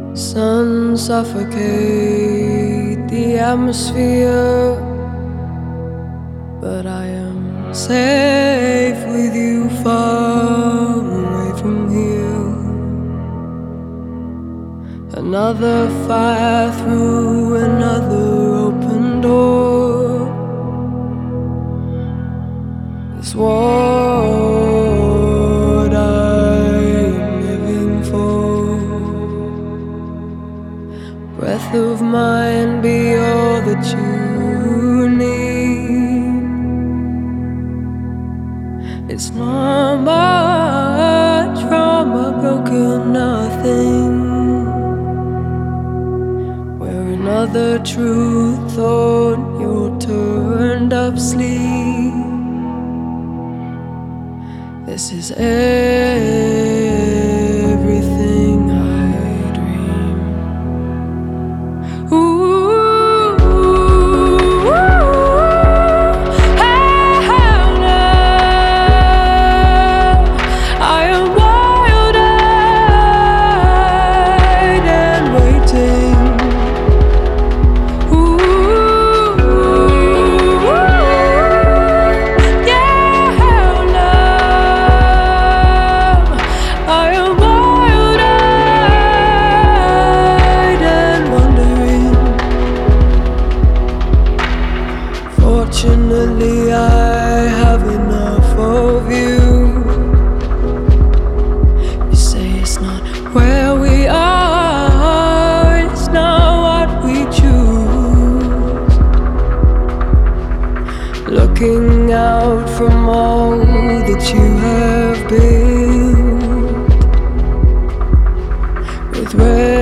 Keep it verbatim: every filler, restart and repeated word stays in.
Sun suffocate the atmosphere, but I am safe with you, far away from here. Another fire through another open door. This what I'm living for. Breath of mine, be all that you need. It's not much from a broken nothing, where another truth thought you're turned up sleep. This is everything I dream. Ooh. Fortunately, I have enough of you. You say it's not where we are, it's not what we choose. Looking out from all that you have built with red